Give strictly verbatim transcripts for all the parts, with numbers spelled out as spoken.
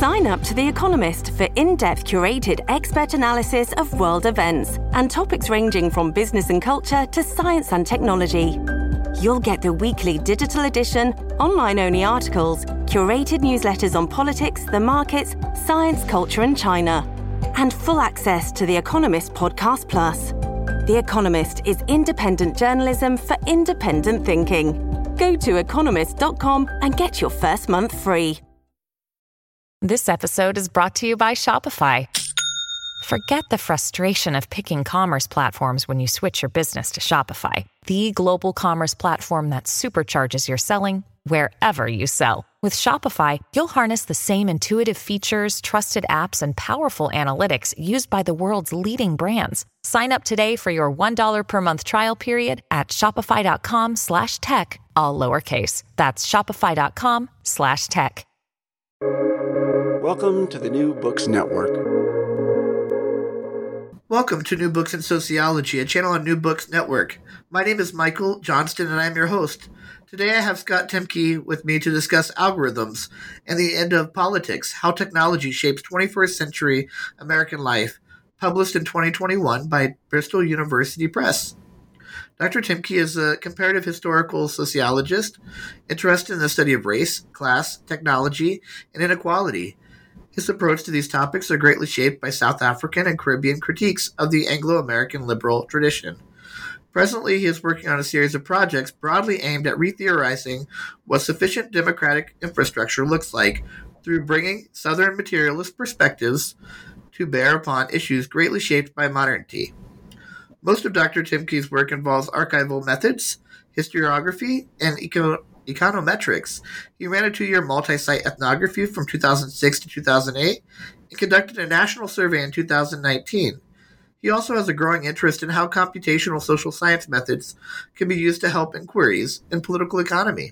Sign up to The Economist for in-depth curated expert analysis of world events and topics ranging from business and culture to science and technology. You'll get the weekly digital edition, online-only articles, curated newsletters on politics, the markets, science, culture and China, and full access to The Economist Podcast Plus. The Economist is independent journalism for independent thinking. Go to economist dot com and get your first month free. This episode is brought to you by Shopify. Forget the frustration of picking commerce platforms when you switch your business to Shopify, the global commerce platform that supercharges your selling wherever you sell. With Shopify, you'll harness the same intuitive features, trusted apps, and powerful analytics used by the world's leading brands. Sign up today for your one dollar per month trial period at shopify.com slash tech, all lowercase. That's shopify.com slash tech. Welcome to the New Books Network. Welcome to New Books in Sociology, a channel on New Books Network. My name is Michael Johnston, and I'm your host. Today I have Scott Timke with me to discuss algorithms and the end of politics, how technology shapes twenty-first century American life, published in twenty twenty-one by Bristol University Press. Doctor Timke is a comparative historical sociologist interested in the study of race, class, technology, and inequality. His approach to these topics are greatly shaped by South African and Caribbean critiques of the Anglo-American liberal tradition. Presently, he is working on a series of projects broadly aimed at re-theorizing what sufficient democratic infrastructure looks like through bringing Southern materialist perspectives to bear upon issues greatly shaped by modernity. Most of Doctor Timke's work involves archival methods, historiography, and eco- econometrics. He ran a two-year multi-site ethnography from two thousand six to two thousand eight and conducted a national survey in two thousand nineteen. He also has a growing interest in how computational social science methods can be used to help inquiries in political economy.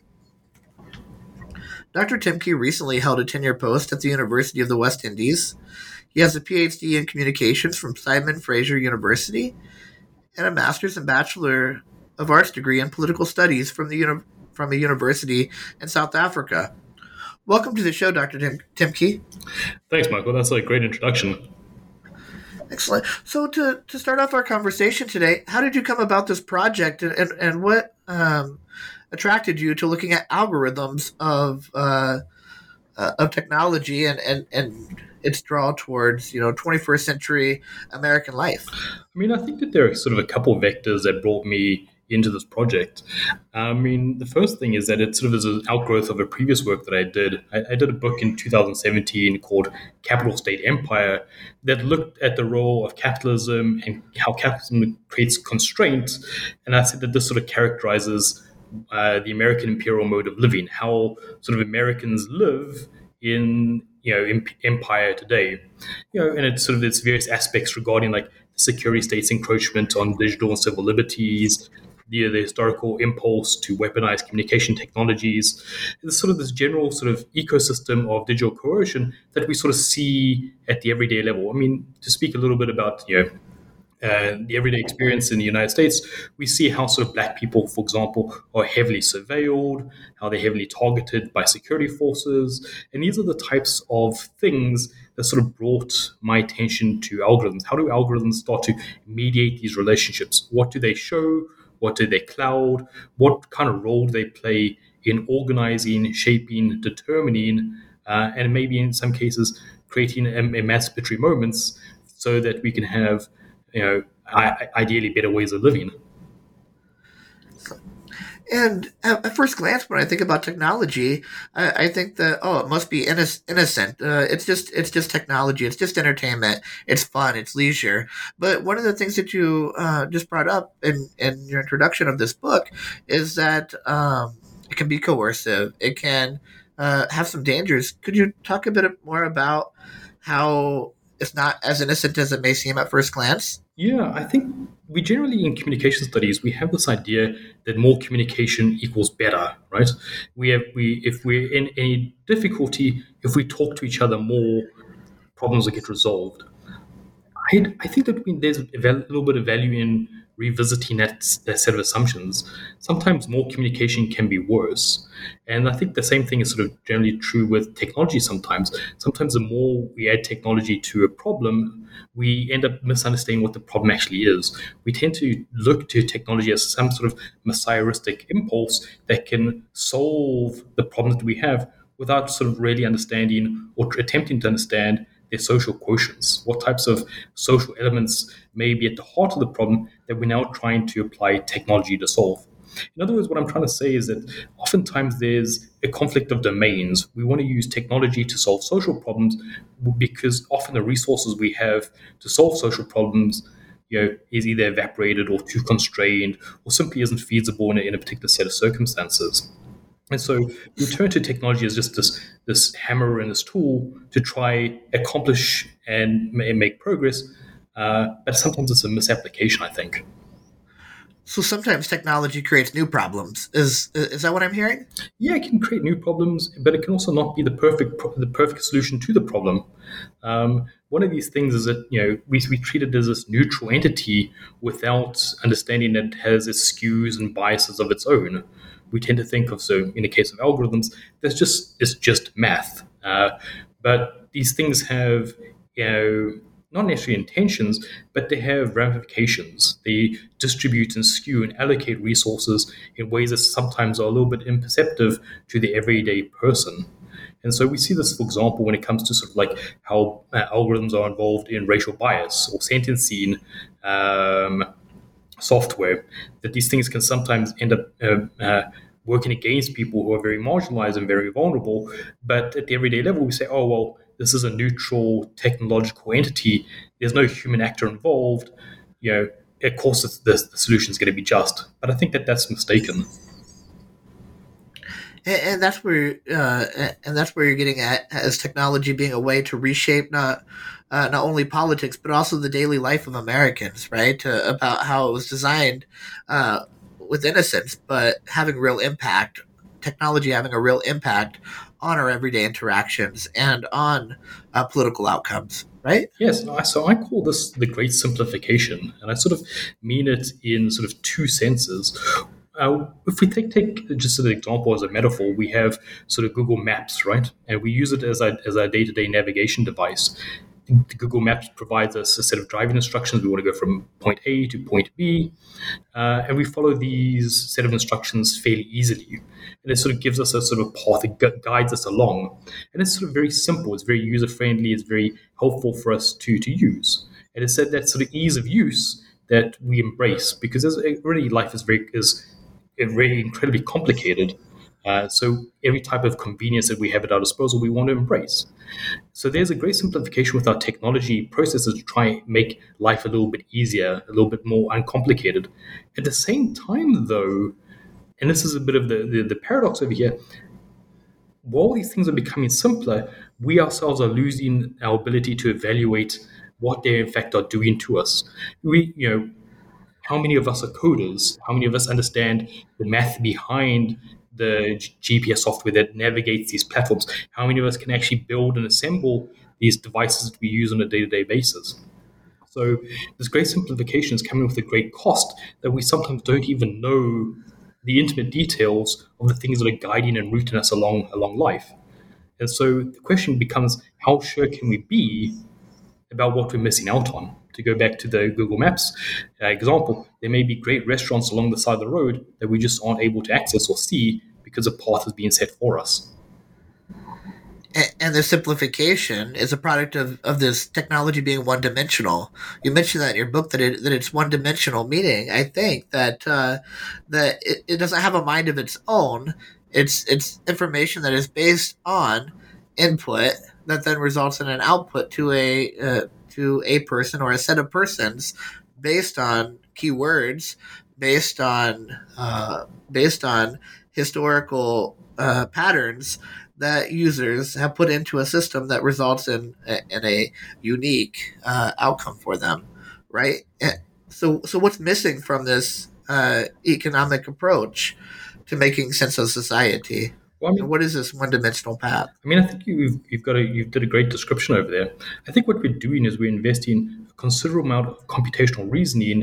Doctor Timke recently held a tenure post at the University of the West Indies. He has a P H D in communications from Simon Fraser University and a master's and bachelor of arts degree in political studies from the uni- from a university in South Africa. Welcome to the show, Doctor Tim- Timke. Thanks, Michael. That's a great introduction. Excellent. So to, to start off our conversation today, how did you come about this project, and, and, and what um, attracted you to looking at algorithms of uh, uh, of technology and, and, and its draw towards, you know, twenty-first century American life? I mean, I think that there are sort of a couple of vectors that brought me into this project. I mean, the first thing is that it sort of is an outgrowth of a previous work that I did. I, I did a book in two thousand seventeen called Capital State Empire that looked at the role of capitalism and how capitalism creates constraints. And I said that this sort of characterizes uh, the American imperial mode of living, how sort of Americans live in, you know, imp- empire today. You know, and it's sort of its various aspects regarding like the security state's encroachment on digital and civil liberties, the, the historical impulse to weaponize communication technologies. It's sort of this general sort of ecosystem of digital coercion that we sort of see at the everyday level. I mean, to speak a little bit about, you know, uh, the everyday experience in the United States, we see how sort of black people, for example, are heavily surveilled, how they're heavily targeted by security forces. And these are the types of things that sort of brought my attention to algorithms. How do algorithms start to mediate these relationships? What do they show? What do they cloud? What kind of role do they play in organizing, shaping, determining, uh, and maybe in some cases creating em- emancipatory moments so that we can have, you know, I- ideally better ways of living? And at first glance, when I think about technology, I, I think that, oh, it must be inno- innocent. Uh, it's just it's just technology. It's just entertainment. It's fun. It's leisure. But one of the things that you uh, just brought up in, in your introduction of this book is that um, it can be coercive. It can uh, have some dangers. Could you talk a bit more about how it's not as innocent as it may seem at first glance? Yeah, I think we generally in communication studies, we have this idea that more communication equals better, right? We have we if we're in any difficulty, if we talk to each other more, problems will get resolved. I, I think that we, there's a val- little bit of value in revisiting that, that set of assumptions, sometimes more communication can be worse. And I think the same thing is sort of generally true with technology sometimes. Sometimes the more we add technology to a problem, we end up misunderstanding what the problem actually is. We tend to look to technology as some sort of messianistic impulse that can solve the problems that we have without sort of really understanding or attempting to understand their social quotients. What types of social elements may be at the heart of the problem that we're now trying to apply technology to solve? In other words, what I'm trying to say is that oftentimes there's a conflict of domains. We want to use technology to solve social problems because often the resources we have to solve social problems, you know, is either evaporated or too constrained or simply isn't feasible in a, in a particular set of circumstances. And so we turn to technology as just this, this hammer and this tool to try accomplish and, and make progress, uh, but sometimes it's a misapplication, I think. So sometimes technology creates new problems. Is is that what I'm hearing? Yeah, it can create new problems, but it can also not be the perfect the perfect solution to the problem. Um, one of these things is that, you know, we we treat it as this neutral entity without understanding that it has its skews and biases of its own. We tend to think of, so in the case of algorithms, that's just it's just math. Uh, but these things have, you know, not necessarily intentions, but they have ramifications. They distribute and skew and allocate resources in ways that sometimes are a little bit imperceptive to the everyday person. And so we see this, for example, when it comes to sort of like how uh, algorithms are involved in racial bias or sentencing um, software, that these things can sometimes end up uh, uh, working against people who are very marginalized and very vulnerable. But at the everyday level, we say, oh, well, this is a neutral technological entity. There's no human actor involved. You know, of course, it's, the, the solution is going to be just. But I think that that's mistaken. And, and that's where, uh, and that's where you're getting at, as technology being a way to reshape not, uh, not only politics but also the daily life of Americans, right? Uh, about how it was designed uh, with innocence, but having real impact. Technology having a real impact on our everyday interactions and on uh, political outcomes, right? Yes, so I call this the great simplification, and I sort of mean it in sort of two senses. Uh, if we take, take just an example as a metaphor, we have sort of Google Maps, right? And we use it as a, as a day-to-day navigation device. The Google Maps provides us a set of driving instructions. We want to go from point A to point B, uh, and we follow these set of instructions fairly easily. And it sort of gives us a sort of path that gu- guides us along. And it's sort of very simple. It's very user-friendly. It's very helpful for us to, to use. And it's that, that sort of ease of use that we embrace, because already life is very is very incredibly complicated. Uh, so every type of convenience that we have at our disposal, we want to embrace. So there's a great simplification with our technology processes to try and make life a little bit easier, a little bit more uncomplicated. At the same time, though, and this is a bit of the, the, the paradox over here, while these things are becoming simpler, we ourselves are losing our ability to evaluate what they in fact are doing to us. We, you know, how many of us are coders? How many of us understand the math behind the G P S software that navigates these platforms? How many of us can actually build and assemble these devices that we use on a day-to-day basis? So this great simplification is coming with a great cost that we sometimes don't even know the intimate details of the things that are guiding and routing us along along life. And so the question becomes, how sure can we be about what we're missing out on? To go back to the Google Maps uh, example, there may be great restaurants along the side of the road that we just aren't able to access or see because a path is being set for us. And, and the simplification is a product of, of this technology being one-dimensional. You mentioned that in your book, that it that it's one-dimensional, meaning I think that uh, that it, it doesn't have a mind of its own. It's it's information that is based on input that then results in an output to a uh, to a person or a set of persons based on keywords, based on uh, based on historical uh, patterns that users have put into a system that results in in a unique uh, outcome for them, right? So, so what's missing from this uh, economic approach to making sense of society? Well, I mean, what is this one-dimensional path? I mean, I think you've you've got a you've did a great description over there. I think what we're doing is we're investing a considerable amount of computational reasoning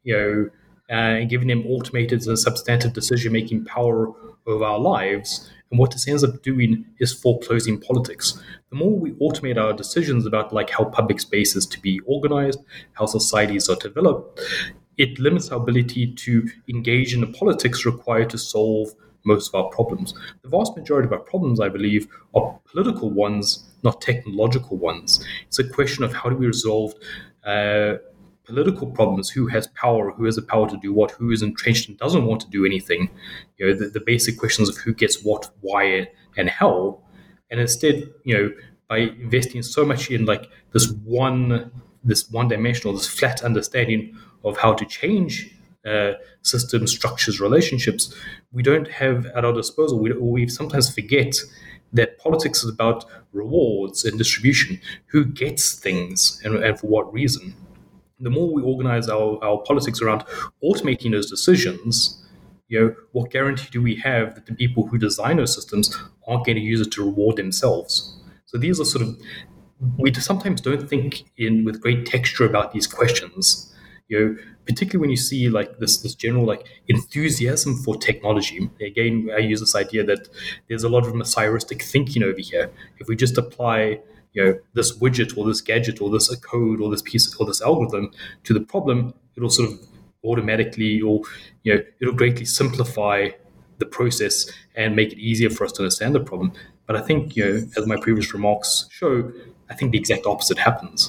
you know, uh, and giving them automated and substantive decision-making power over our lives. And what this ends up doing is foreclosing politics. The more we automate our decisions about like how public space is to be organized, how societies are developed, it limits our ability to engage in the politics required to solve most of our problems. The vast majority of our problems, I believe, are political ones, not technological ones. It's a question of how do we resolve uh, political problems, who has power, who has the power to do what, who is entrenched and doesn't want to do anything, you know, the, the basic questions of who gets what, why, and how. And instead, you know, by investing so much in like this one, this one dimensional, this flat understanding of how to change uh, systems, structures, relationships, we don't have at our disposal. We, we sometimes forget that politics is about rewards and distribution, who gets things and, and for what reason. The more we organize our, our politics around automating those decisions, you know, what guarantee do we have that the people who design those systems aren't going to use it to reward themselves? So these are sort of, we sometimes don't think in with great texture about these questions, you know, particularly when you see like this this general like enthusiasm for technology. Again, I use this idea that there's a lot of messianistic thinking over here. If we just apply, you know, this widget or this gadget or this code or this piece or this algorithm to the problem, it'll sort of automatically, or you know, it'll greatly simplify the process and make it easier for us to understand the problem. But I think, you know, as my previous remarks show, I think the exact opposite happens.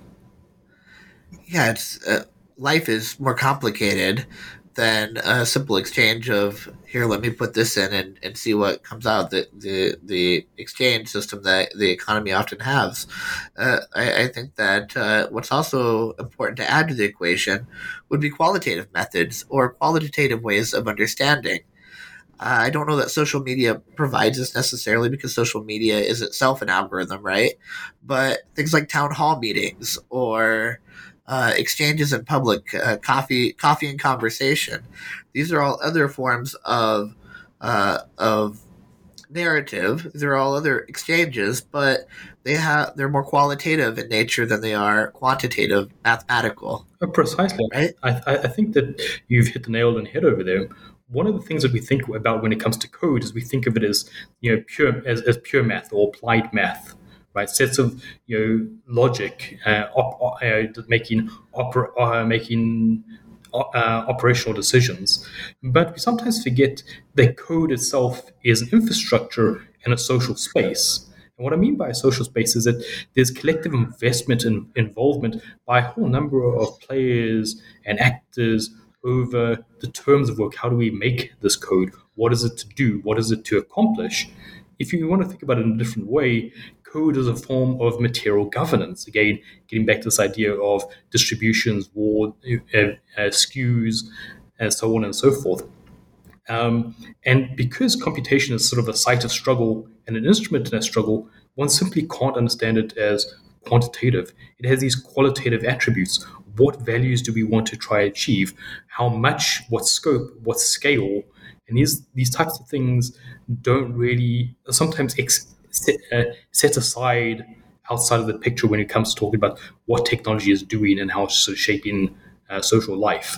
Yeah, it's uh, life is more complicated than a simple exchange of here, let me put this in and, and see what comes out. The the the exchange system that the economy often has. Uh, I, I think that uh, what's also important to add to the equation would be qualitative methods or qualitative ways of understanding. Uh, I don't know that social media provides this necessarily because social media is itself an algorithm, right? But things like town hall meetings or uh, exchanges in public, uh, coffee, coffee and conversation. These are all other forms of uh, of narrative. They're all other exchanges, but they have they're more qualitative in nature than they are quantitative, mathematical. Uh, Precisely. Right? I, I I think that you've hit the nail on the head over there. One of the things that we think about when it comes to code is we think of it as, you know, pure as, as pure math or applied math, right? Sets of, you know, logic, uh, op, uh, making opera, uh, making uh, operational decisions. But we sometimes forget that code itself is an infrastructure and a social space. And what I mean by a social space is that there's collective investment and involvement by a whole number of players and actors over the terms of work. How do we make this code? What is it to do? What is it to accomplish? If you want to think about it in a different way, code is a form of material governance. Again, getting back to this idea of distributions, war, uh, uh, S K Us, and so on and so forth. Um, and because computation is sort of a site of struggle and an instrument in that struggle, one simply can't understand it as quantitative. It has these qualitative attributes. What values do we want to try achieve? How much? What scope? What scale? And these these types of things don't really sometimes ex, set, uh, set aside outside of the picture when it comes to talking about what technology is doing and how it's sort of shaping uh, social life.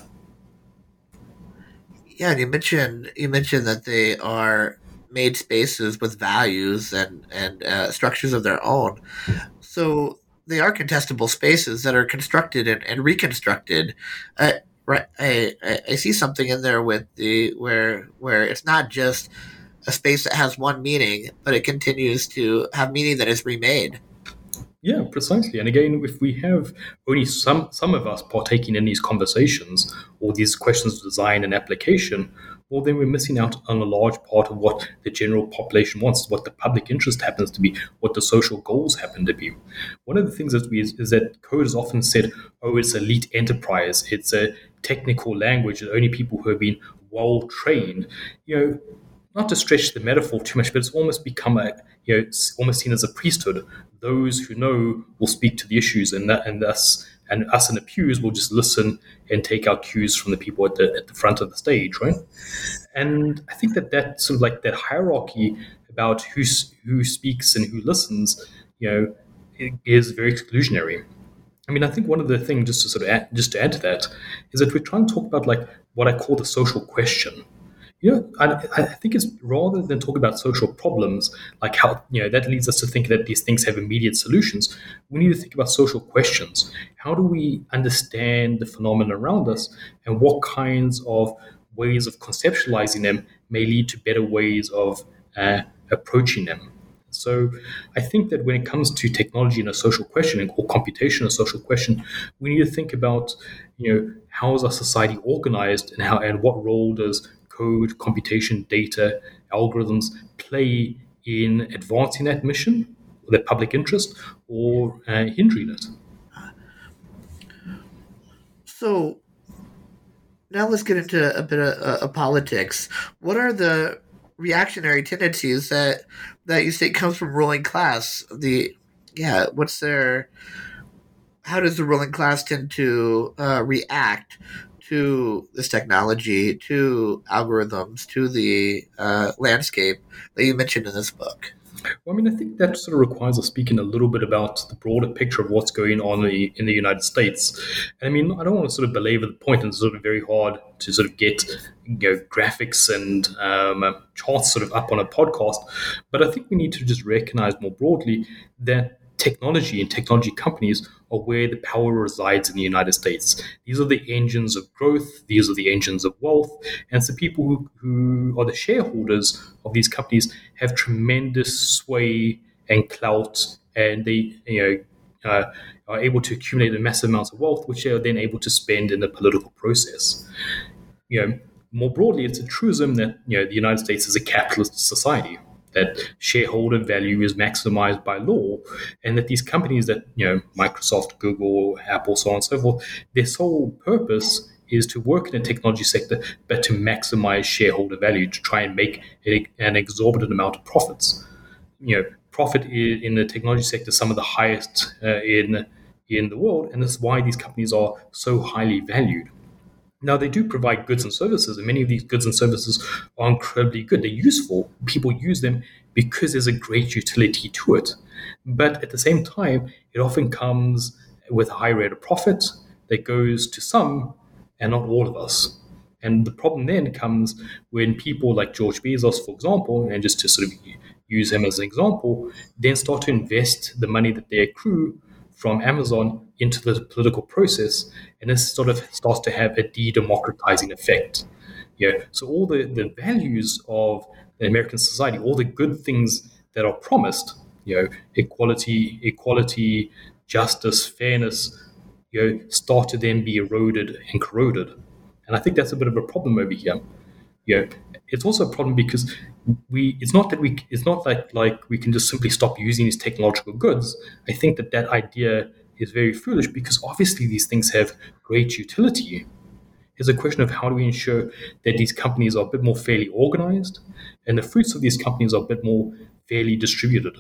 Yeah, and you mentioned you mentioned that they are made spaces with values and and uh, structures of their own. So they are contestable spaces that are constructed and, and reconstructed. Uh, right, I, I I see something in there with the where where it's not just a space that has one meaning, but it continues to have meaning that is remade. Yeah, precisely. And again, if we have only some some of us partaking in these conversations or these questions of design and application, well, then we're missing out on a large part of what the general population wants, what the public interest happens to be, what the social goals happen to be. One of the things that we is, is that code is often said, oh, it's elite enterprise, it's a technical language, that only people who have been well trained, you know. Not to stretch the metaphor too much, but it's almost become a, you know, it's almost seen as a priesthood. Those who know will speak to the issues, and that, and us, and us in the pews will just listen and take our cues from the people at the at the front of the stage, right? And I think that that sort of like that hierarchy about who who speaks and who listens, you know, is very exclusionary. I mean, I think one of the things, just to sort of add, just to add to that, is that we're trying to talk about like what I call the social question. You know, I, I think it's rather than talk about social problems, like how, you know, that leads us to think that these things have immediate solutions. We need to think about social questions. How do we understand the phenomena around us, and what kinds of ways of conceptualizing them may lead to better ways of uh, approaching them? So I think that when it comes to technology and a social question, or computation a social question, we need to think about, you know, how is our society organized, and how and what role does code, computation, data, algorithms play in advancing that mission, or that public interest, or uh, hindering it. So now let's get into a bit of, uh, of politics. What are the reactionary tendencies that that you think comes from ruling class? The yeah, what's their? How does the ruling class tend to uh, react to this technology, to algorithms, to the uh, landscape that you mentioned in this book? Well, I mean, I think that sort of requires us speaking a little bit about the broader picture of what's going on in the, in the United States. And I mean, I don't want to sort of belabor the point, and it's sort of very hard to sort of get, you know, graphics and um, charts sort of up on a podcast. But I think we need to just recognize more broadly that technology and technology companies are where the power resides in the United States. These are the engines of growth. These are the engines of wealth. And so people who, who are the shareholders of these companies have tremendous sway and clout, and they, you know, uh, are able to accumulate a massive amounts of wealth, which they are then able to spend in the political process. You know, more broadly, it's a truism that, you know, the United States is a capitalist society, that shareholder value is maximized by law, and that these companies that, you know, Microsoft, Google, Apple, so on and so forth, their sole purpose is to work in the technology sector, but to maximize shareholder value, to try and make a, an exorbitant amount of profits. You know, profit in the technology sector is some of the highest uh, in in the world, and this is why these companies are so highly valued. Now, they do provide goods and services, and many of these goods and services are incredibly good. They're useful. People use them because there's a great utility to it. But at the same time, it often comes with a high rate of profit that goes to some and not all of us. And the problem then comes when people like George Bezos, for example, and just to sort of use him as an example, then start to invest the money that they accrue from Amazon into the political process, and this sort of starts to have a de-democratizing effect. Yeah, so all the, the values of the American society, all the good things that are promised, you know, equality, equality, justice, fairness, you know, start to then be eroded and corroded. And I think that's a bit of a problem over here. You know, it's also a problem because we it's not that we it's not like like we can just simply stop using these technological goods. I think that that idea is very foolish, because obviously these things have great utility. It's a question of how do we ensure that these companies are a bit more fairly organized, and the fruits of these companies are a bit more fairly distributed.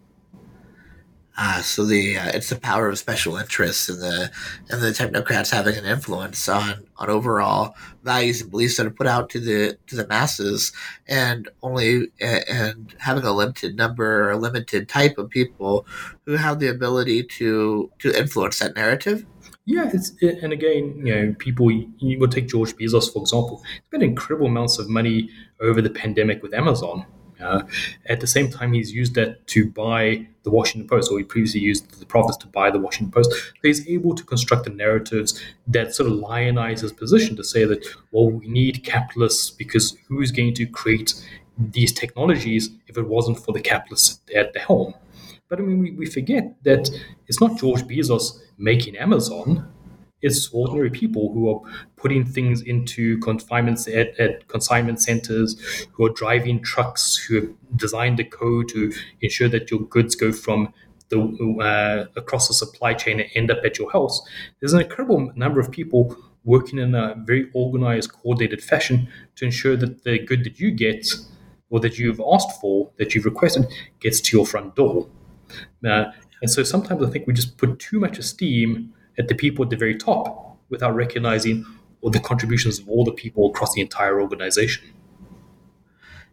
Ah, so the uh, it's the power of special interests and the and the technocrats having an influence on, on overall values and beliefs that are put out to the to the masses, and only and having a limited number or a limited type of people who have the ability to to influence that narrative. Yeah, it's, and again, you know, people, you would take George Bezos, for example. He spent incredible amounts of money over the pandemic with Amazon. Uh, at the same time, he's used that to buy the Washington Post, or he previously used the profits to buy the Washington Post. So he's able to construct the narratives that sort of lionize his position, to say that, well, we need capitalists, because who's going to create these technologies if it wasn't for the capitalists at the helm? But I mean, we, we forget that it's not George Bezos making Amazon. It's ordinary people who are putting things into confinements at, at consignment centers, who are driving trucks, who have designed the code to ensure that your goods go from the uh, across the supply chain and end up at your house. There's an incredible number of people working in a very organized, coordinated fashion to ensure that the good that you get, or that you've asked for, that you've requested, gets to your front door. Uh, and so sometimes I think we just put too much esteem at the people at the very top without recognizing all the contributions of all the people across the entire organization.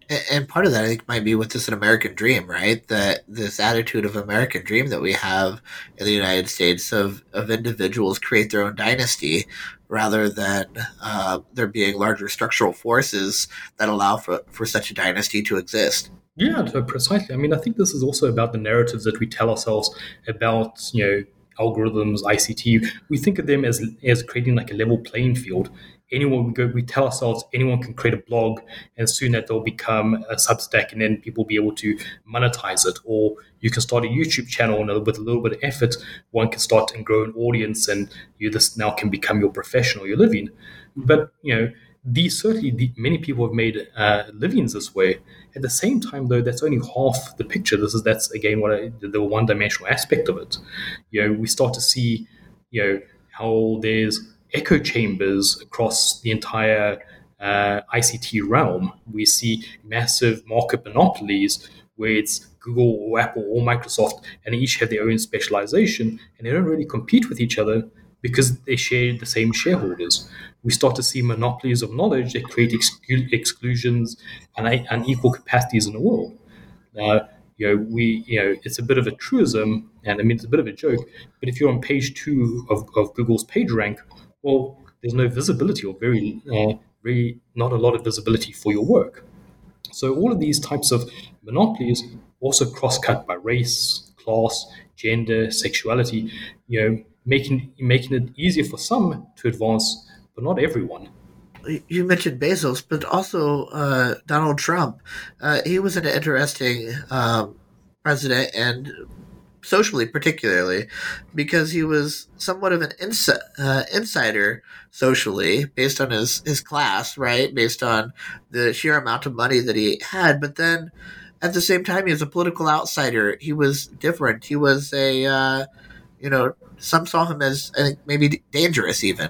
A- And part of that, I think, might be with this an American dream, right? That this attitude of American dream that we have in the United States of, of individuals create their own dynasty rather than uh, there being larger structural forces that allow for, for such a dynasty to exist. Yeah, so precisely. I mean, I think this is also about the narratives that we tell ourselves about, you know, algorithms, I C T. We think of them as as creating like a level playing field. Anyone we go, we tell ourselves anyone can create a blog, and soon that they'll become a Substack, and then people will be able to monetize it. Or you can start a YouTube channel, and with a little bit of effort, one can start and grow an audience, and you this now can become your profession or your living. But you know, these certainly the, many people have made uh, livings this way. At the same time, though, that's only half the picture. This is that's again what I, the one-dimensional aspect of it. You know, we start to see, you know, how there's echo chambers across the entire uh, I C T realm. We see massive market monopolies where it's Google or Apple or Microsoft, and they each have their own specialization, and they don't really compete with each other because they share the same shareholders. We start to see monopolies of knowledge that create exclu- exclusions and un- unequal capacities in the world. Uh, you know, we, you know, it's a bit of a truism, and I mean, it's a bit of a joke. But if you're on page two of, of Google's PageRank, well, there's no visibility or very, uh, very not a lot of visibility for your work. So all of these types of monopolies also cross-cut by race, class, gender, sexuality. You know, making making it easier for some to advance, but not everyone. You mentioned Bezos, but also uh, Donald Trump. Uh, he was an interesting um, president, and socially particularly, because he was somewhat of an ins- uh, insider socially based on his, his class, right? Based on the sheer amount of money that he had. But then at the same time, he was a political outsider. He was different. He was a, uh, you know, some saw him as, I think, maybe dangerous even.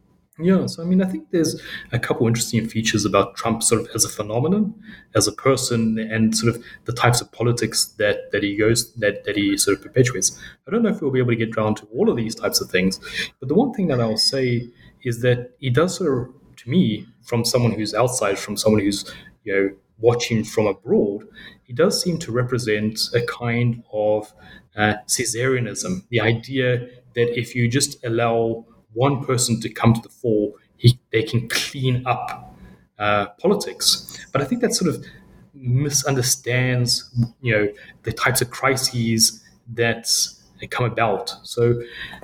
Yeah, so I mean, I think there's a couple interesting features about Trump, sort of as a phenomenon, as a person, and sort of the types of politics that that he goes that that he sort of perpetuates. I don't know if we'll be able to get around to all of these types of things, but the one thing that I'll say is that he does sort of, to me, from someone who's outside, from someone who's you know watching from abroad, he does seem to represent a kind of uh, Caesareanism, the idea that if you just allow one person to come to the fore, he, they can clean up uh, politics. But I think that sort of misunderstands, you know, the types of crises that come about. So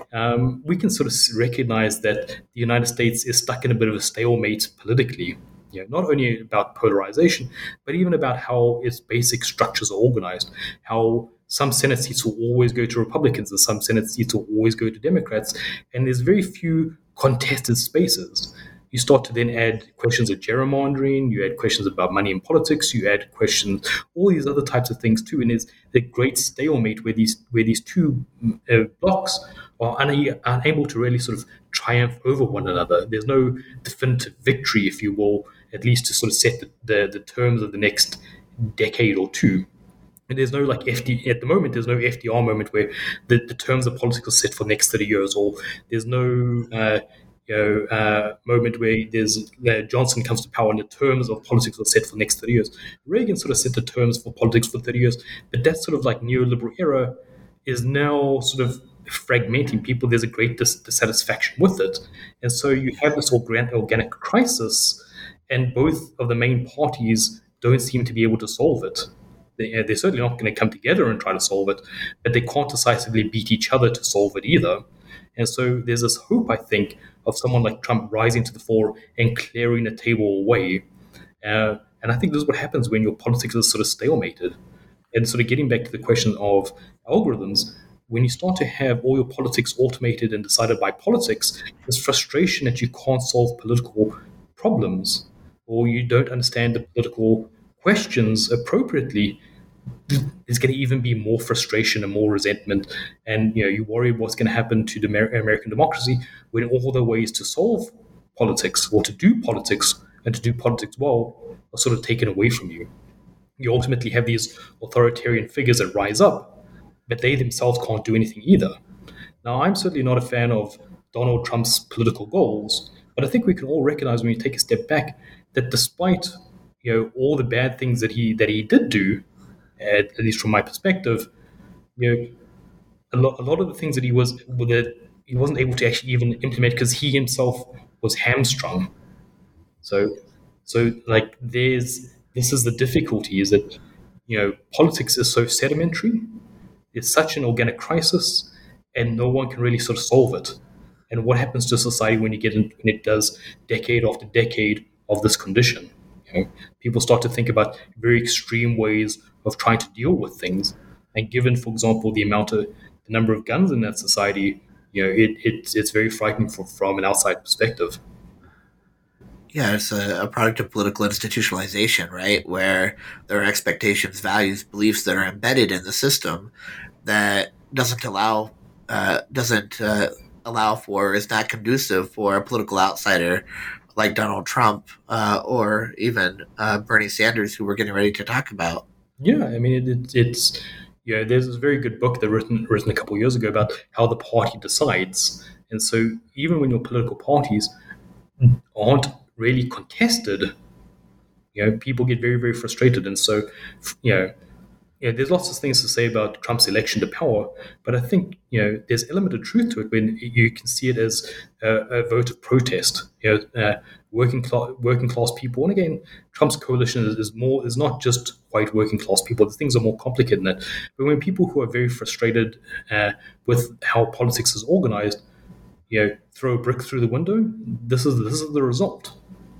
um, we can sort of recognize that the United States is stuck in a bit of a stalemate politically. You know, not only about polarization, but even about how its basic structures are organized, how some Senate seats will always go to Republicans and some Senate seats will always go to Democrats. And there's very few contested spaces. You start to then add questions of gerrymandering, you add questions about money in politics, you add questions, all these other types of things too. And there's the great stalemate where these where these two uh, blocks are una- unable to really sort of triumph over one another. There's no definitive victory, if you will, at least to sort of set the, the, the terms of the next decade or two. And there's no like F D at the moment. There's no F D R moment where the, the terms of politics are set for the next thirty years, or there's no uh, you know uh, moment where there's uh, Johnson comes to power and the terms of politics are set for the next thirty years. Reagan sort of set the terms for politics for thirty years, but that sort of like neoliberal era is now sort of fragmenting people. There's a great dis- dissatisfaction with it, and so you have this organ- organic crisis, and both of the main parties don't seem to be able to solve it. They, uh, they're certainly not going to come together and try to solve it, but they can't decisively beat each other to solve it either. And so there's this hope, I think, of someone like Trump rising to the fore and clearing the table away. Uh, and I think this is what happens when your politics is sort of stalemated. And sort of getting back to the question of algorithms, when you start to have all your politics automated and decided by politics, there's frustration that you can't solve political problems or you don't understand the political questions appropriately. There's going to even be more frustration and more resentment, and you know you worry what's going to happen to the Amer- American democracy when all the ways to solve politics or to do politics and to do politics well are sort of taken away from you. You ultimately have these authoritarian figures that rise up, but they themselves can't do anything either. Now, I'm certainly not a fan of Donald Trump's political goals, but I think we can all recognize when we take a step back that despite you know, all the bad things that he that he did do, at, at least from my perspective, you know, a lot a lot of the things that he was that he wasn't able to actually even implement because he himself was hamstrung. So, so like there's this is the difficulty is that you know politics is so sedimentary. It's such an organic crisis, and no one can really sort of solve it. And what happens to society when you get in, when it does decade after decade of this condition? You know, people start to think about very extreme ways of trying to deal with things. And given, for example, the amount of the number of guns in that society, you know, it, it it's very frightening for, from an outside perspective. Yeah, it's a, a product of political institutionalization, right? Where there are expectations, values, beliefs that are embedded in the system that doesn't allow uh, doesn't uh, allow for is not conducive for a political outsider like Donald Trump uh, or even uh, Bernie Sanders, who we're getting ready to talk about. Yeah, I mean, it, it, it's you know, there's this very good book that written written a couple of years ago about how the party decides, and so even when your political parties aren't really contested, you know, people get very, very frustrated. And so, you know, you know, there's lots of things to say about Trump's election to power, but I think, you know, there's element of truth to it when you can see it as a, a vote of protest. You know, uh, working class, working class people, and again, Trump's coalition is, is more is not just white working class people. The things are more complicated than that. But when people who are very frustrated uh, with how politics is organized, you know, throw a brick through the window, this is this is the result.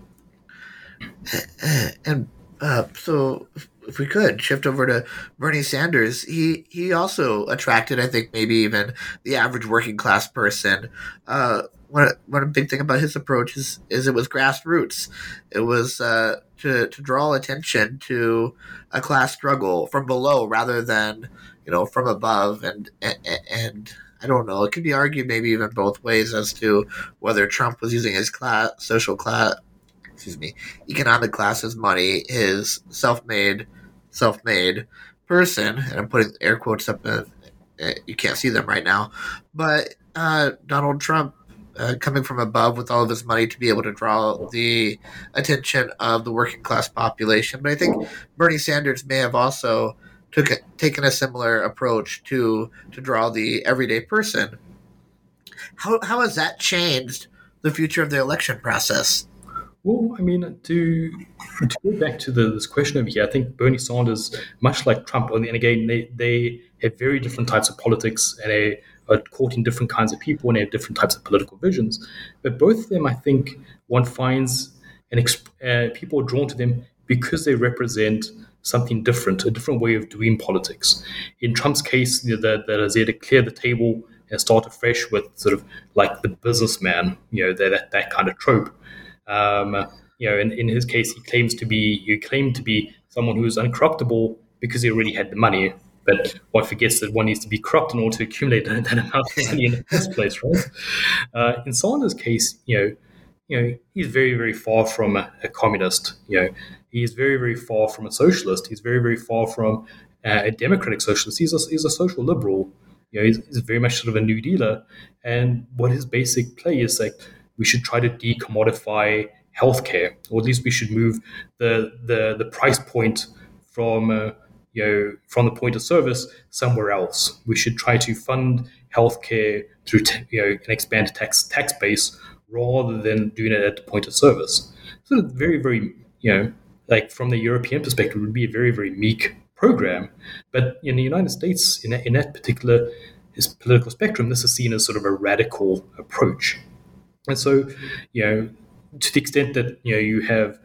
And uh, so, if we could shift over to Bernie Sanders, he he also attracted, I think, maybe even the average working class person. Uh, one one big thing about his approach is is it was grassroots. It was uh, to to draw attention to a class struggle from below rather than you know from above. And and, and I don't know. It could be argued maybe even both ways as to whether Trump was using his class, social class. Excuse me, economic class as money, his self-made, self-made person, and I'm putting air quotes up, in, you can't see them right now, but uh, Donald Trump uh, coming from above with all of his money to be able to draw the attention of the working class population. But I think Bernie Sanders may have also took a, taken a similar approach to to draw the everyday person. How how has that changed the future of the election process? Well, I mean, to to go back to the, this question over here, I think Bernie Sanders, much like Trump, and again, they, they have very different types of politics and they are courting different kinds of people and they have different types of political visions. But both of them, I think, one finds an exp- uh, people are drawn to them because they represent something different, a different way of doing politics. In Trump's case, you know, that that is there to clear the table and start afresh with sort of like the businessman, you know, that that, that kind of trope. Um, you know, in, in his case, he claims to be he claimed to be someone who is uncorruptible because he already had the money. But one forgets that one needs to be corrupt in order to accumulate that, that amount of money in the first place, right? Uh, in Sanders' case, you know, you know, he's very, very far from a, a communist. You know, he's very, very far from a socialist. He's very, very far from uh, a democratic socialist. He's a, he's a social liberal. You know, he's, he's very much sort of a New Dealer. And what his basic play is like, we should try to decommodify healthcare, or at least we should move the the, the price point from uh, you know from the point of service somewhere else. We should try to fund healthcare through t- you know an expanded tax tax base rather than doing it at the point of service. So very very you know like from the European perspective, it would be a very very meek program, but in the United States, in that, in that particular his political spectrum, this is seen as sort of a radical approach. And so, you know, to the extent that, you know, you have,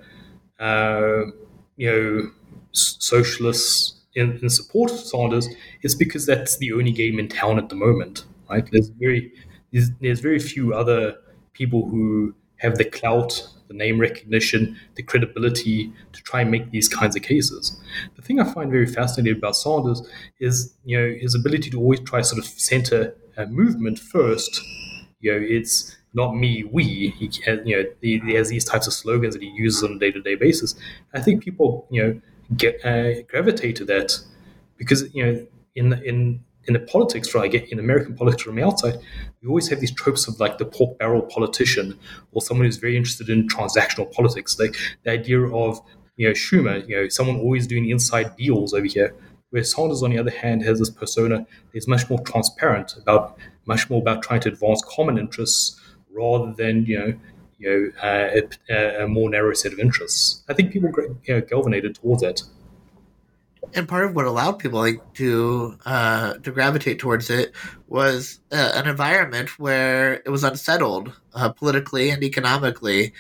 uh, you know, socialists in, in support of Sanders, it's because that's the only game in town at the moment, right? There's very, there's, there's very few other people who have the clout, the name recognition, the credibility to try and make these kinds of cases. The thing I find very fascinating about Sanders is, you know, his ability to always try sort of center a movement first. You know, it's not me, we. He, you know, he, he has these types of slogans that he uses on a day-to-day basis. I think people, you know, get uh, gravitate to that because, you know, in in in the politics, right, in American politics from the outside, we always have these tropes of like the pork barrel politician or someone who's very interested in transactional politics. Like the idea of you know, Schumer, you know, someone always doing inside deals over here. Where Sanders, on the other hand, has this persona that's much more transparent, about much more about trying to advance common interests rather than you know, you know, uh, a, a more narrow set of interests. I think people you know, galvanized towards that. And part of what allowed people like, to uh, to gravitate towards it was uh, an environment where it was unsettled uh, politically and economically.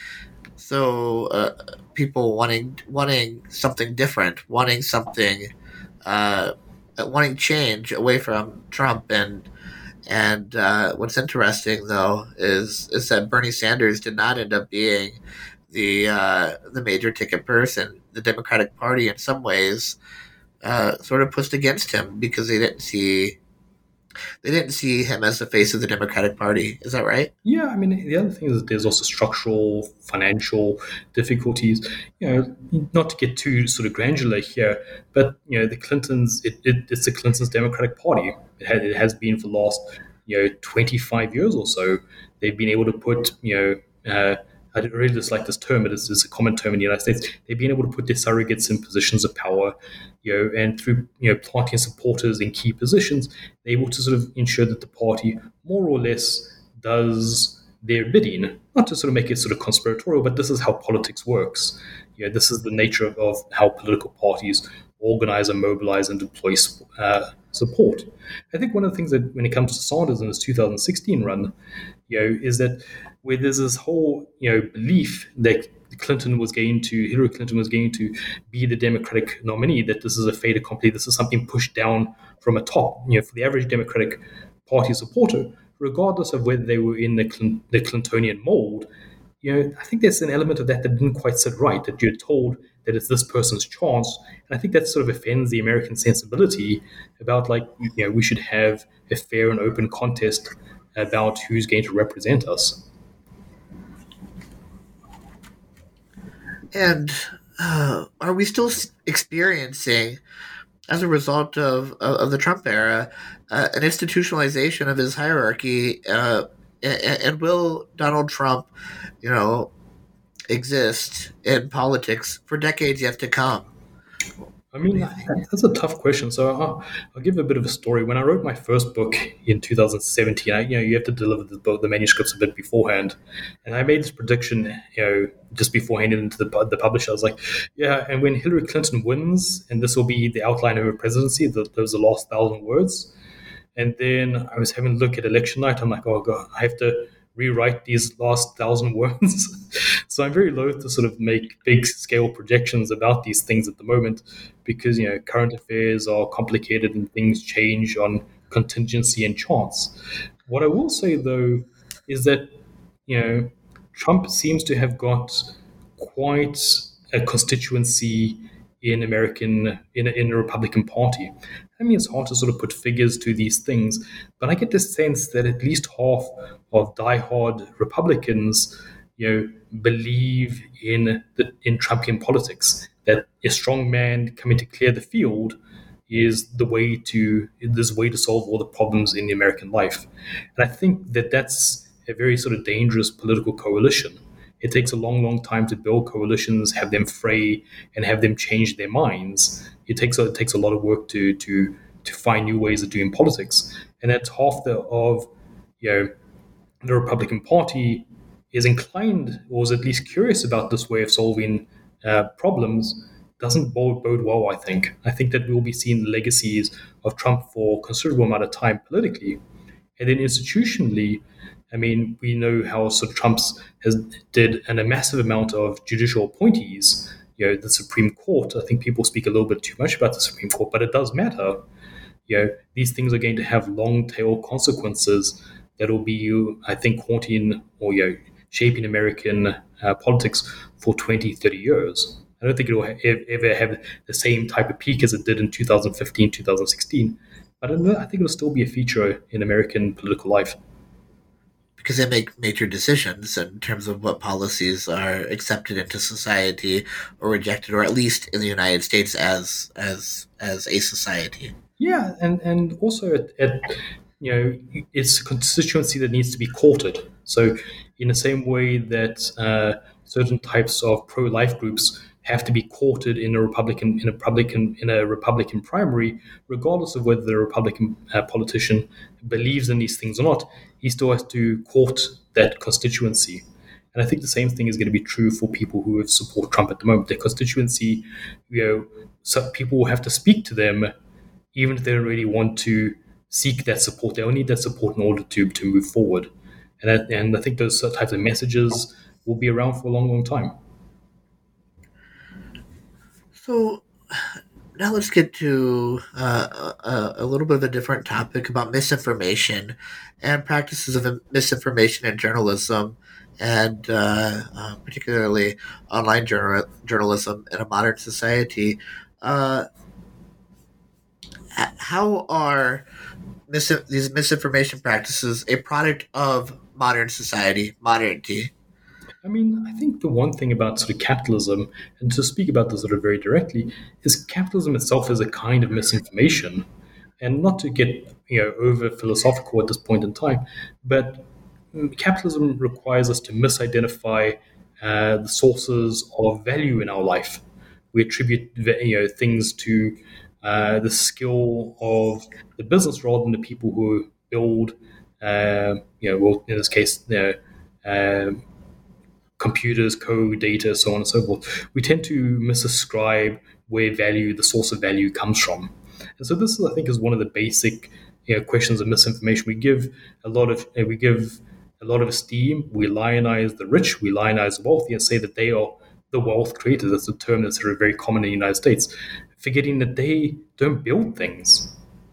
So uh, people wanting wanting something different, wanting something, uh, wanting change away from Trump. And and uh, what's interesting though is is that Bernie Sanders did not end up being the uh, the major ticket person. The Democratic Party, in some ways, uh, sort of pushed against him because they didn't see they didn't see him as the face of the Democratic Party. Is that right? Yeah, I mean, the other thing is that there's also structural, financial difficulties. You know, not to get too sort of granular here, but you know, the Clintons, it, it, it's the Clintons' Democratic Party. It, had, it has been for the last you know twenty-five years or so. They've been able to put you know. Uh, I really dislike this term, but it's, it's a common term in the United States. They've been able to put their surrogates in positions of power, you know, and through you know planting supporters in key positions, they're able to sort of ensure that the party more or less does their bidding. Not to sort of make it sort of conspiratorial, but this is how politics works. You know, this is the nature of, of how political parties organize and mobilize and deploy uh, support. I think one of the things that when it comes to Sanders in his two thousand sixteen run, you know, is that where there's this whole, you know, belief that Clinton was going to, Hillary Clinton was going to be the Democratic nominee, that this is a fait accompli, this is something pushed down from a top, you know, for the average Democratic Party supporter, regardless of whether they were in the, Clint- the Clintonian mold. You know, I think there's an element of that that didn't quite sit right, that you're told that it's this person's chance. And I think that sort of offends the American sensibility about, like, you know, we should have a fair and open contest about who's going to represent us. And uh, are we still experiencing, as a result of, of, of the Trump era, uh, an institutionalization of his hierarchy? Uh, and, and will Donald Trump, you know, exist in politics for decades yet to come? I mean, that's a tough question. So I'll, I'll give a bit of a story. When I wrote my first book in two thousand seventeen, I, you know, you have to deliver the book, the manuscripts a bit beforehand, and I made this prediction, you know, just before handing it to the, the publisher. I was like, yeah, and when Hillary Clinton wins, and this will be the outline of her presidency, the, those are the last thousand words. And then I was having a look at election night. I'm like, oh god, I have to rewrite these last thousand words. So I'm very loath to sort of make big scale projections about these things at the moment, because you know current affairs are complicated and things change on contingency and chance. What I will say though is that you know Trump seems to have got quite a constituency in American in in the Republican Party. I mean, it's hard to sort of put figures to these things, but I get the sense that at least half of diehard Republicans, you know, believe in the, in Trumpian politics. That a strong man coming to clear the field is the way to this way to solve all the problems in the American life, and I think that that's a very sort of dangerous political coalition. It takes a long, long time to build coalitions, have them fray, and have them change their minds. It takes a, it takes a lot of work to to to find new ways of doing politics, and that's half the of you know the Republican Party is inclined, or is at least curious about this way of solving uh, problems. Doesn't bode, bode well. I think. I think that we'll be seeing the legacies of Trump for a considerable amount of time politically, and then institutionally. I mean, we know how sort of Trump's has did an, a massive amount of judicial appointees. You know, the Supreme Court. I think people speak a little bit too much about the Supreme Court, but it does matter. You know, these things are going to have long tail consequences that will be, I think, haunting or you know, shaping American uh, politics for twenty, thirty years. I don't think it will ha- ever have the same type of peak as it did in two thousand fifteen, two thousand sixteen. But I, don't know, I think it will still be a feature in American political life. Because they make major decisions in terms of what policies are accepted into society or rejected, or at least in the United States as as as a society. Yeah, and and also at, at you know it's a constituency that needs to be courted. So in the same way that uh, certain types of pro-life groups have to be courted in a Republican in a Republican in a Republican primary, regardless of whether the Republican uh, politician believes in these things or not. He still has to court that constituency. And I think the same thing is going to be true for people who support Trump at the moment. Their constituency, you know, some people will have to speak to them, even if they don't really want to seek that support. They only need that support in order to to move forward. And I, and I think those types of messages will be around for a long, long time. So now let's get to uh, a, a little bit of a different topic about misinformation and practices of misinformation in journalism, and uh, uh, particularly online journal- journalism in a modern society. Uh, how are mis- these misinformation practices a product of modern society, modernity? I mean, I think the one thing about sort of capitalism, and to speak about this sort of very directly, is capitalism itself is a kind of misinformation. And not to get you know over philosophical at this point in time, but capitalism requires us to misidentify uh, the sources of value in our life. We attribute you know things to uh, the skill of the business rather than the people who build. Uh, you know, well, in this case, you know, um, computers, code, data, so on and so forth. We tend to misascribe where value, the source of value, comes from. And so this, is, I think, is one of the basic you know, questions of misinformation. We give a lot of uh, we give a lot of esteem. We lionize the rich. We lionize the wealthy and say that they are the wealth creators. That's a term that's sort of very common in the United States, forgetting that they don't build things.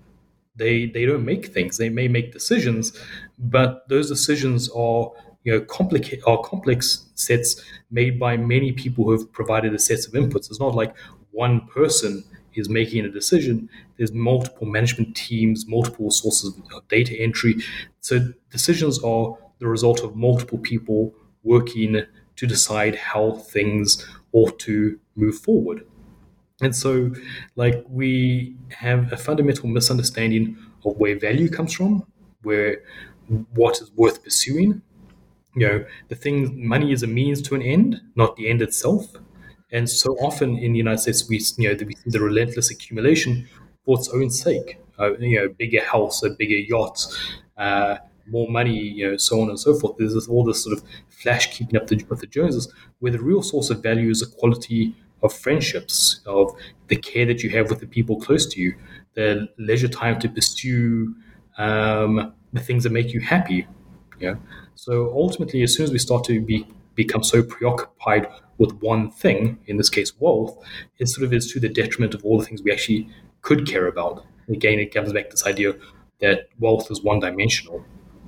They they don't make things. They may make decisions, but those decisions are you know complicated are complex sets made by many people who have provided a set of inputs. It's not like one person is making a decision. There's multiple management teams, multiple sources of data entry. So decisions are the result of multiple people working to decide how things ought to move forward. And so, like, we have a fundamental misunderstanding of where value comes from, where what is worth pursuing. You know, the thing, money is a means to an end, not the end itself. And so often in the United States, we you know we see the relentless accumulation for its own sake. Uh, you know, bigger house, a bigger yacht, uh, more money, you know, so on and so forth. There's this, all this sort of flash keeping up the, with the Joneses, where the real source of value is the quality of friendships, of the care that you have with the people close to you, the leisure time to pursue um, the things that make you happy. Yeah. So ultimately, as soon as we start to be become so preoccupied with one thing, in this case wealth, it sort of is to the detriment of all the things we actually could care about. Again, it comes back to this idea that wealth is one-dimensional.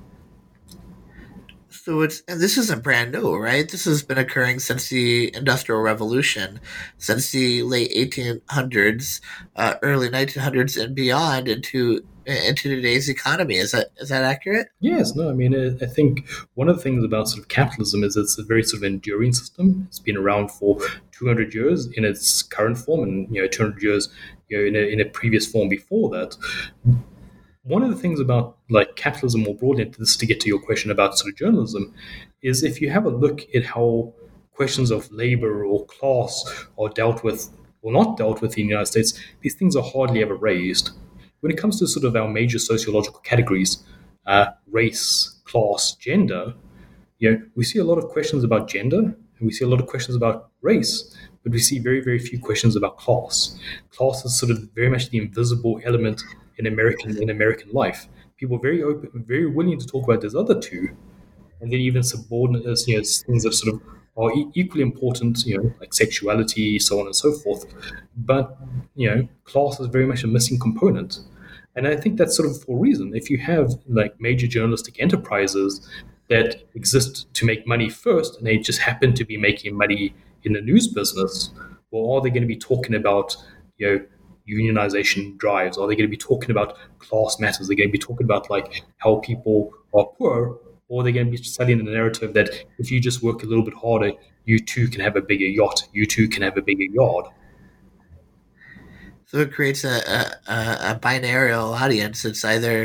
So it's and this isn't brand new, right? This has been occurring since the Industrial Revolution, since the late eighteen hundreds, uh, early nineteen hundreds, and beyond into into today's economy. Is that is that accurate? Yes, no, I mean, I, I think one of the things about sort of capitalism is it's a very sort of enduring system. It's been around for two hundred years in its current form, and you know, two hundred years you know, in a in a previous form before that. One of the things about like capitalism more broadly, this to get to your question about sort of journalism, is if you have a look at how questions of labor or class are dealt with or not dealt with in the United States, these things are hardly ever raised. When it comes to sort of our major sociological categories, uh, race, class, gender, you know, we see a lot of questions about gender and we see a lot of questions about race, but we see very, very few questions about class. Class is sort of very much the invisible element in American in American life. People are very open, very willing to talk about those other two, and then even subordinate you know, things that sort of are e- equally important, you know, like sexuality, so on and so forth. But you know, class is very much a missing component, and I think that's sort of for a reason. If you have like major journalistic enterprises that exist to make money first, and they just happen to be making money in the news business, well, are they going to be talking about, you know, unionization drives? Are they going to be talking about class matters? Are they going to be talking about like how people are poor? Or are they going to be selling the narrative that if you just work a little bit harder, you too can have a bigger yacht, you too can have a bigger yard? So it creates a, a, a binary audience. It's either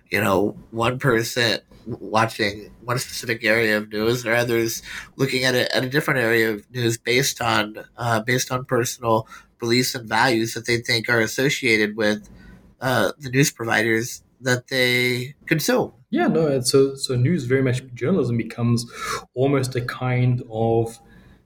you know, one person watching one specific area of news, or others looking at it at a different area of news based on uh, based on personal beliefs and values that they think are associated with uh, the news providers that they consume. Yeah, no, and so so news very much journalism becomes almost a kind of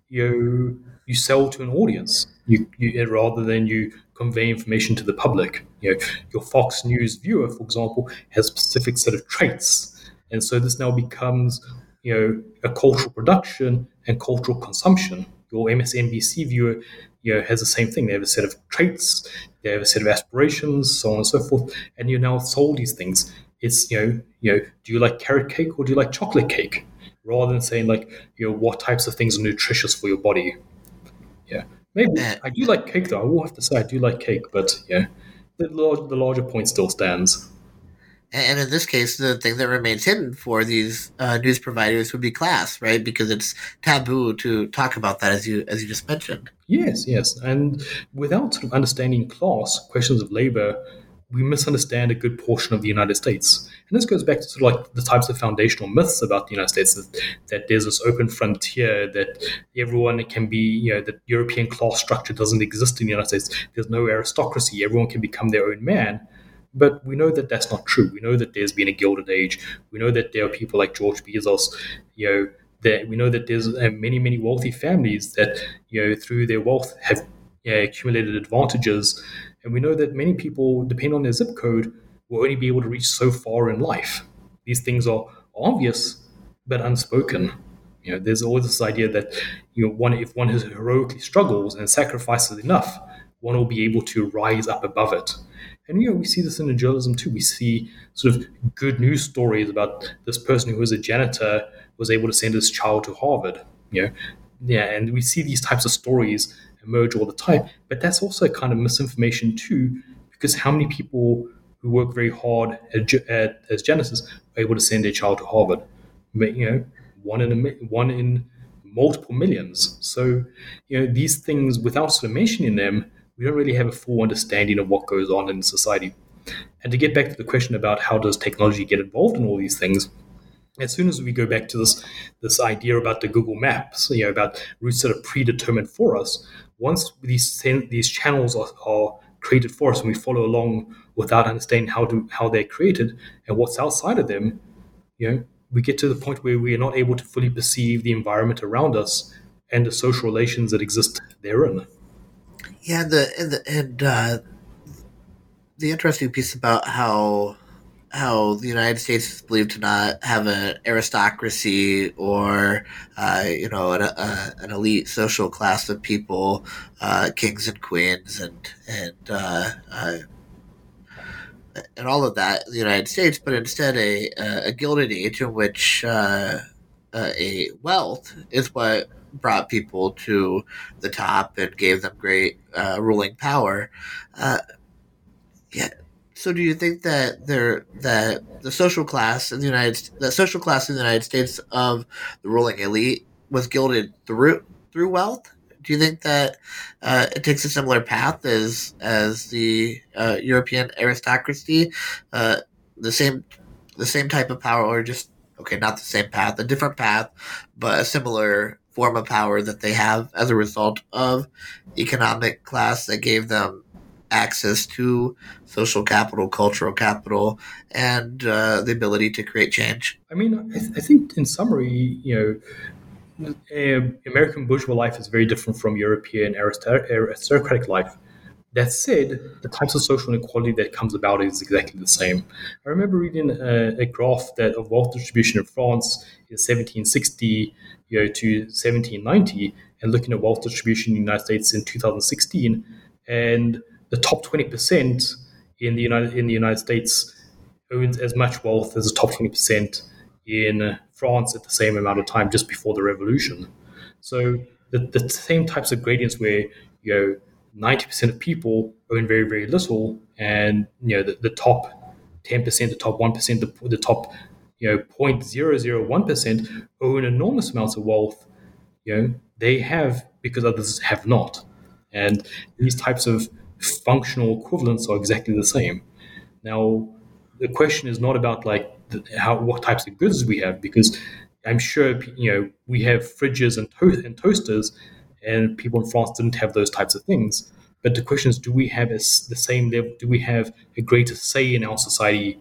you you sell to an audience you, you rather than you convey information to the public. You know, your Fox News viewer, for example, has a specific set of traits, and so this now becomes you know a cultural production and cultural consumption. Your M S N B C viewer, you know, has the same thing. They have a set of traits, they have a set of aspirations, so on and so forth, and you're now sold these things. It's you know, you know, do you like carrot cake or do you like chocolate cake? Rather than saying like, you know, what types of things are nutritious for your body. Yeah, maybe And, I do like cake though. I will have to say I do like cake, but yeah, the lar- the larger point still stands. and in this case, the thing that remains hidden for these uh, news providers would be class, right? Because it's taboo to talk about that, as you as you just mentioned. Yes, yes, and without sort of understanding class, questions of labor, we misunderstand a good portion of the United States. And this goes back to sort of like the types of foundational myths about the United States that, that there's this open frontier, that everyone can be, you know, that European class structure doesn't exist in the United States. There's no aristocracy. Everyone can become their own man. But we know that that's not true. We know that there's been a Gilded Age. We know that there are people like George Bezos, you know, that we know that there's uh, many, many wealthy families that, you know, through their wealth have uh, accumulated advantages. And we know that many people, depending on their zip code, will only be able to reach so far in life. These things are obvious, but unspoken. You know, there's always this idea that you know, one if one heroically struggles and sacrifices enough, one will be able to rise up above it. And you know, we see this in journalism too. We see sort of good news stories about this person who was a janitor was able to send his child to Harvard. You know, yeah, and we see these types of stories emerge all the time. But that's also kind of misinformation too, because how many people who work very hard at, at, as janitors are able to send their child to Harvard? You know, one in a mi- one in multiple millions. So, you know, these things, without sort of mentioning them, we don't really have a full understanding of what goes on in society. And to get back to the question about how does technology get involved in all these things, as soon as we go back to this this idea about the Google Maps, you know, about routes that are predetermined for us, once these these channels are, are created for us and we follow along without understanding how to how they're created and what's outside of them, you know, we get to the point where we are not able to fully perceive the environment around us and the social relations that exist therein. Yeah, and the and the and uh, the interesting piece about how how the United States is believed to not have an aristocracy or uh, you know an, a, an elite social class of people, uh, kings and queens, and and uh, uh, and all of that in the United States, but instead a a gilded age in which uh, uh, a wealth is what brought people to the top and gave them great uh, ruling power. Uh, yeah. So, do you think that there that the social class in the United the social class in the United States of the ruling elite was gilded through through wealth? Do you think that uh, it takes a similar path as as the uh, European aristocracy, uh, the same the same type of power, or just okay, not the same path, a different path, but a similar form of power that they have as a result of economic class that gave them access to social capital, cultural capital, and uh, the ability to create change? I mean, I, th- I think in summary, you know, um, American bourgeois life is very different from European aristoc- aristocratic life. That said, the types of social inequality that comes about is exactly the same. I remember reading a, a graph that of wealth distribution in France in seventeen sixty, you know, to seventeen ninety, and looking at wealth distribution in the United States in two thousand sixteen, and the top twenty percent in the United in the United States owns as much wealth as the top twenty percent in France at the same amount of time just before the revolution. So the, the same types of gradients where you know ninety percent of people own very very little, and you know the, the top ten percent, the top one percent, the, the top you know zero point zero zero one percent own enormous amounts of wealth. You know they have because others have not, and these types of functional equivalents are exactly the same. Now, the question is not about like the, how what types of goods we have, because I'm sure you know we have fridges and, to- and toasters, and people in France didn't have those types of things. But the question is, do we have a s the same level? Do we have a greater say in our society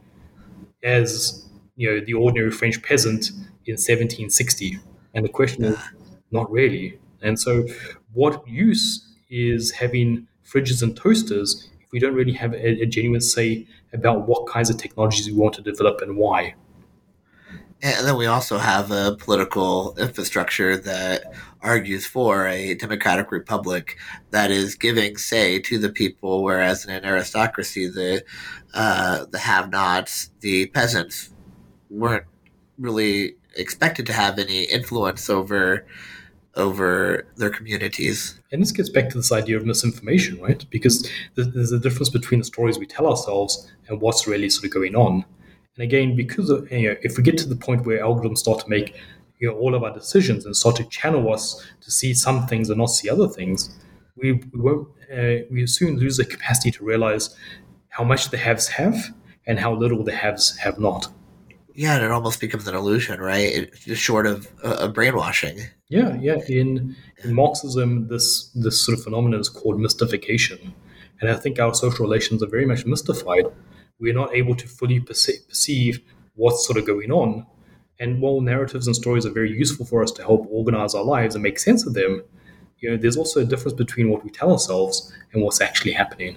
as you know the ordinary French peasant in seventeen sixty? And the question is, not really. And so, what use is having fridges and toasters if we don't really have a, a genuine say about what kinds of technologies we want to develop and why? And then we also have a political infrastructure that argues for a democratic republic that is giving say to the people, whereas in an aristocracy, the uh, the have-nots, the peasants, weren't really expected to have any influence over over their communities. And this gets back to this idea of misinformation, right? Because there's a difference between the stories we tell ourselves and what's really sort of going on. And again, because of, you know, if we get to the point where algorithms start to make you know all of our decisions and start to channel us to see some things and not see other things, we we won't uh, we soon lose the capacity to realize how much the haves have and how little the haves have not. Yeah, and it almost becomes an illusion, right? It's just short of uh, of brainwashing. Yeah, yeah. In, in Marxism, this this sort of phenomenon is called mystification, and I think our social relations are very much mystified. We're not able to fully perce- perceive what's sort of going on. And while narratives and stories are very useful for us to help organize our lives and make sense of them, you know, there's also a difference between what we tell ourselves and what's actually happening.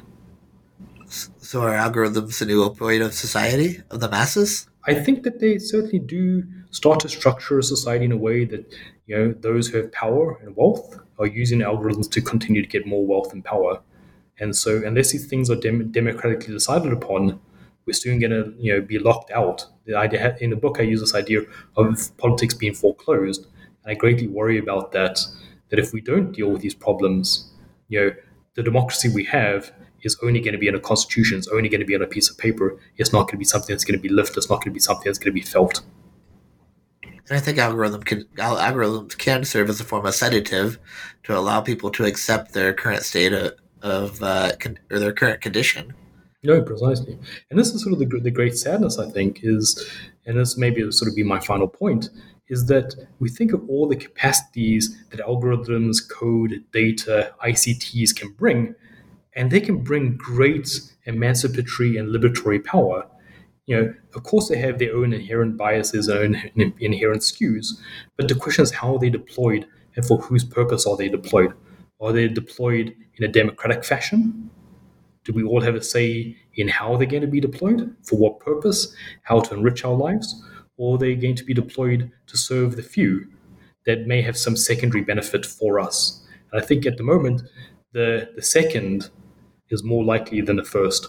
So are algorithms the new opioid of society, of the masses? I think that they certainly do start to structure a society in a way that you know those who have power and wealth are using algorithms to continue to get more wealth and power. And so, unless these things are dem- democratically decided upon, we're soon going to you know be locked out. The idea in the book, I use this idea of politics being foreclosed, and I greatly worry about that. That if we don't deal with these problems, you know, the democracy we have is only going to be in a constitution. It's only going to be on a piece of paper. It's not going to be something that's going to be lived. It's not going to be something that's going to be felt. And I think algorithm can, algorithms can serve as a form of sedative to allow people to accept their current state of, of uh, con- or their current condition. No, precisely. And this is sort of the, the great sadness, I think, is, and this maybe will sort of be my final point, is that we think of all the capacities that algorithms, code, data, I C Ts can bring, and they can bring great emancipatory and liberatory power. You know, of course, they have their own inherent biases, their own inherent skews, but the question is how are they deployed and for whose purpose are they deployed? Are they deployed in a democratic fashion? Do we all have a say in how they're going to be deployed? For what purpose? How to enrich our lives? Or are they going to be deployed to serve the few that may have some secondary benefit for us? And I think at the moment, the, the second is more likely than the first.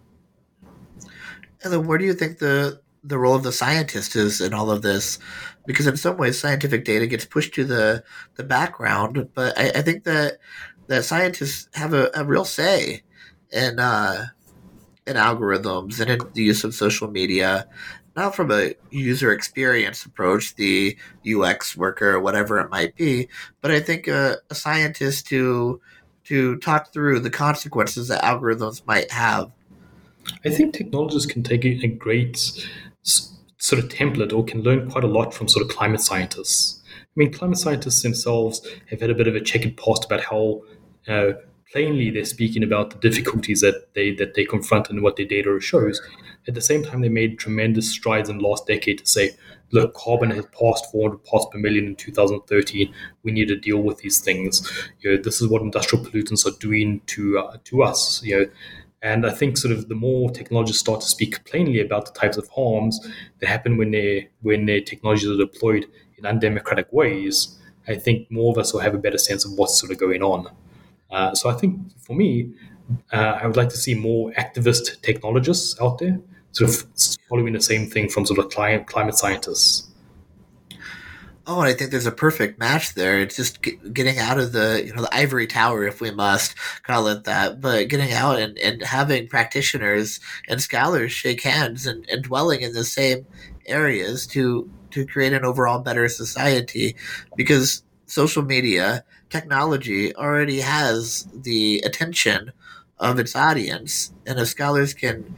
And then where do you think the the role of the scientist is in all of this? Because in some ways, scientific data gets pushed to the, the background, but I, I think that that scientists have a, a real say in uh, in algorithms and in the use of social media, not from a user experience approach, the U X worker or whatever it might be, but I think a, a scientist to to talk through the consequences that algorithms might have. I think technologists can take a great sort of template or can learn quite a lot from sort of climate scientists. I mean, climate scientists themselves have had a bit of a checkered past about how uh, plainly they're speaking about the difficulties that they that they confront and what their data shows. At the same time, they made tremendous strides in the last decade to say, look, carbon has passed four hundred parts per million in two thousand thirteen. We need to deal with these things. You know, this is what industrial pollutants are doing to uh, to us. You know, and I think sort of the more technologists start to speak plainly about the types of harms that happen when they when their technologies are deployed in undemocratic ways, I think more of us will have a better sense of what's sort of going on. Uh, so I think for me, uh, I would like to see more activist technologists out there, sort of following the same thing from sort of climate climate scientists. Oh, and I think there's a perfect match there. It's just get, getting out of the, you know, the ivory tower, if we must call it that, but getting out and, and having practitioners and scholars shake hands and, and dwelling in the same areas to to create an overall better society, because social media technology already has the attention of its audience, and if scholars can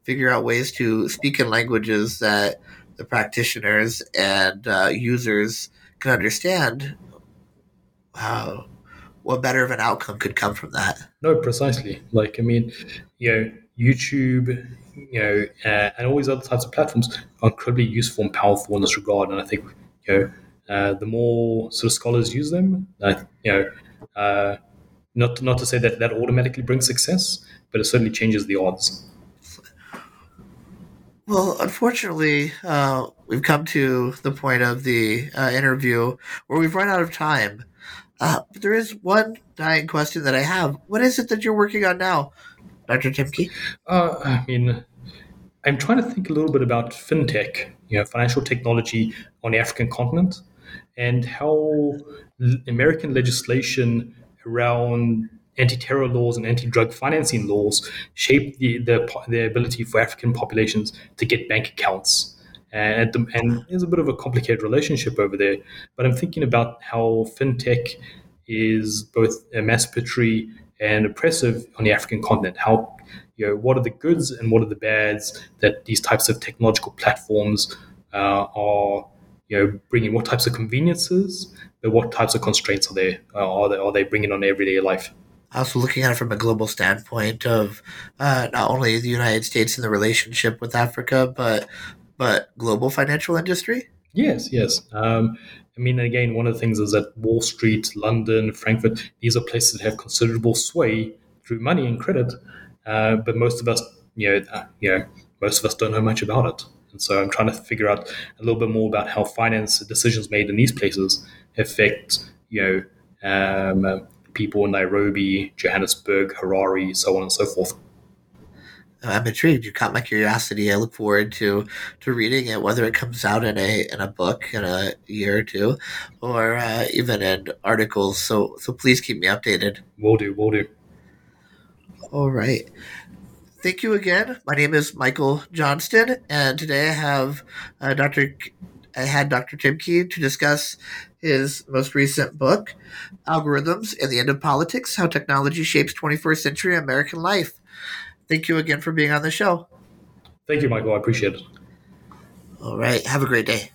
figure out ways to speak in languages that the practitioners and uh, users can understand, uh, what better of an outcome could come from that? No, precisely. Like, I mean, you know, YouTube, you know, uh, and all these other types of platforms are incredibly useful and powerful in this regard. And I think, you know, uh, the more sort of scholars use them, uh, you know, uh, not not to say that that automatically brings success, but it certainly changes the odds. Well, unfortunately, uh, we've come to the point of the uh, interview where we've run out of time. Uh, but there is one dying question that I have. What is it that you're working on now, Doctor Timke? Uh, I mean, I'm trying to think a little bit about fintech, you know, financial technology on the African continent, and how l- American legislation around anti-terror laws and anti-drug financing laws shape the, the po- the ability for African populations to get bank accounts. And, at the, and there's a bit of a complicated relationship over there. But I'm thinking about how fintech is both emancipatory and oppressive on the African continent. How, you know, what are the goods and what are the bads that these types of technological platforms uh, are, you know, bringing? What types of conveniences, but what types of constraints are there? Uh, are they are they bringing on everyday life? Also looking at it from a global standpoint of uh, not only the United States and the relationship with Africa, but but global financial industry. Yes, yes. Um, I mean, again, one of the things is that Wall Street, London, Frankfurt, these are places that have considerable sway through money and credit, uh, but most of us, you know, uh, you know, most of us don't know much about it. And so I'm trying to figure out a little bit more about how finance decisions made in these places affect, you know, um, uh, people in Nairobi, Johannesburg, Harare, so on and so forth. I'm intrigued. You caught my curiosity. I look forward to to reading it, whether it comes out in a in a book in a year or two, or uh, even in articles. So so please keep me updated. Will do, will do. All right. Thank you again. My name is Michael Johnston, and today I have uh, Doctor K- I had Doctor Tim Key to discuss his most recent book, Algorithms and the End of Politics: How Technology Shapes twenty-first Century American Life. Thank you again for being on the show. Thank you, Michael. I appreciate it. All right. Have a great day.